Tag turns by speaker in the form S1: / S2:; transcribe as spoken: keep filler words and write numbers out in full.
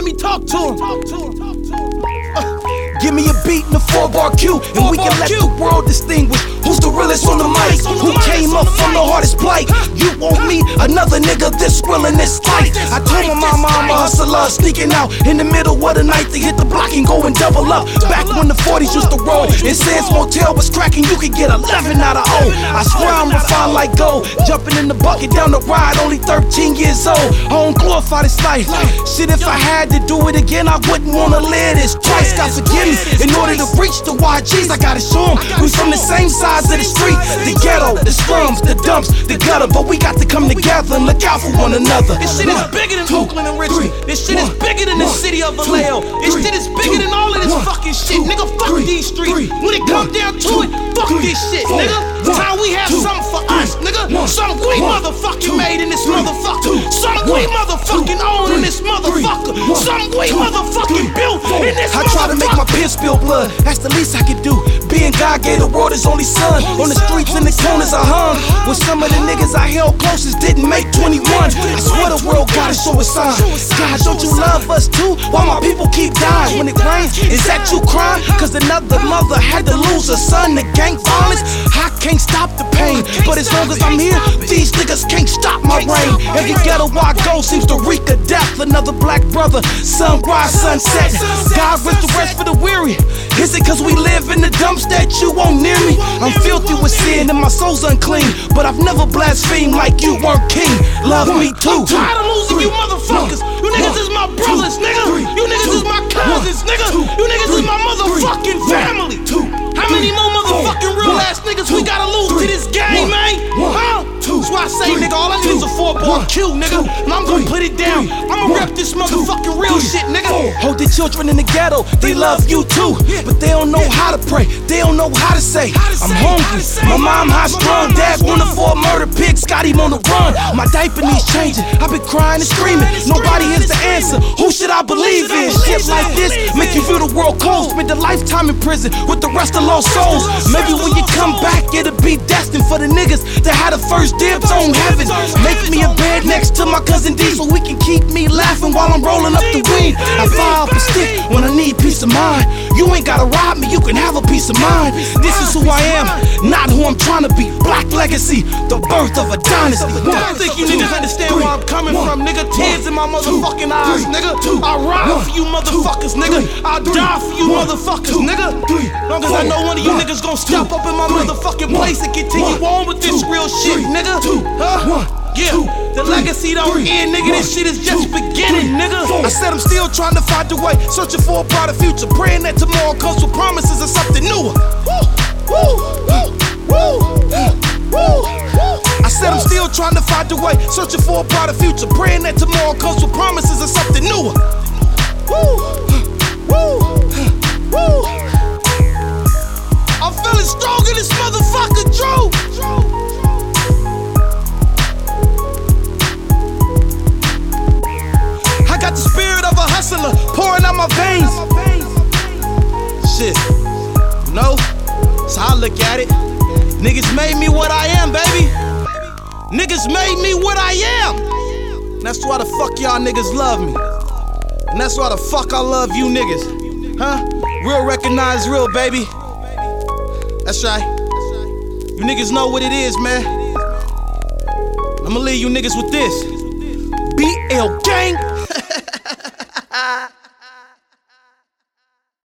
S1: me talk to him.
S2: Uh, give me a beat and a four-bar cue, and we can let the world distinguish who's the realest on the mic, who came up from the hardest plight. You won't meet another nigga this real and this tight. I told my mama I'm a hustler, sneaking out in the middle of the night to hit the block and go and double up. Back when the forties used to roll and Sands Motel was cracking, you could get eleven out of O. I swear I'm refined like gold, jumping in the bucket down the ride, only thirteen years old. I don't glorify this life. Shit, if I had to do it again, I wouldn't wanna live this twice. God forgive me. In order to reach the Y Gs, I gotta show them we from the same sides of the street. The ghetto, the slums, the dumps, the gutter. But we got to come together and look out for one another.
S1: This shit is bigger than Oakland and Richmond. This shit is bigger than the city of Vallejo. This shit is bigger than all of this fucking shit. Nigga, fuck these streets. When it comes down to it, fuck this shit, nigga. Time we have something for us, nigga. Something we motherfucking made in this motherfucker. Something we motherfucking own in this motherfucker. Something we motherfucking built in this motherfucker.
S2: I try to make my pen spill blood, that's the least I could do. Being God gave the world his only son. On the streets and the corners I hung, when some of the niggas I held closest didn't make twenty-one. I swear the world gotta show a sign. God, don't you love us too? Why my people keep dying when it rains? Is that you crying? Cause another mother had to lose a son to gang violence. I can't stop the pain, but as long as I'm here, these niggas can't stop my reign. Every ghetto I go seems to reek of death. Another black brother, sunrise, sunset. God rest the rest for the weary. Is it cause we live in the dumps that you won't near me? I'm filthy with sin and my soul's unclean, but I've never blasphemed like you weren't king. Love me too.
S1: I'm tired of losing you motherfuckers. You niggas is my brothers, nigga. You niggas is my cousins, nigga. You niggas is my motherfucking family. How many more motherfucking real ass niggas we gotta lose to this game, man? Huh? That's why I say, nigga, all I need is a four-bar Q, nigga. And I'm gonna put it down. I'ma rep this motherfucking real shit, nigga.
S2: Hold the children in the ghetto, they love you too, but they don't know how to pray, they don't know how to say I'm hungry, my mom high strong, dad wanted for a murder pig, got him on the run. My diaper needs changing, I've been crying and screaming, nobody is the answer, who should I believe in? Shit like this make you feel the world cold, spend a lifetime in prison with the rest of lost souls. Maybe when you come back it'll be destined for the niggas that had the first dibs on heaven. Make me a bed next to my cousin D so we can keep me laughing while I'm rolling up the weed. I fire up a stick when I need peace of mind. You ain't gotta rob me, you can have a peace of mind. This is who I am, not who I'm trying to be. Black legacy, the birth of a dynasty.
S1: I don't think you niggas understand where I'm coming from, nigga. Tears in my motherfucking eyes, nigga. I ride for you motherfuckers, nigga. I die for you motherfuckers, nigga. Long as I know one of you niggas gon' step up in my motherfucking place and continue on with this real shit, nigga. Huh? Yeah, the legacy don't end, nigga. This shit is just beginning, nigga.
S2: I said I'm still trying to find a way, searching for a brighter future, praying that tomorrow comes with promises of something newer. I said I'm still trying to find a way, searching for a brighter future, praying that tomorrow comes with promises of something newer. I'm feeling strong in this motherfucker, Drew. I got the spirit of a hustler pouring out my veins. Shit, you know, that's how I look at it. Niggas made me what I am, baby. Niggas made me what I am. That's why the fuck y'all niggas love me. And that's why the fuck I love you niggas. Huh? Real recognize real, baby. That's right. You niggas know what it is, man. I'ma leave you niggas with this. B L gang.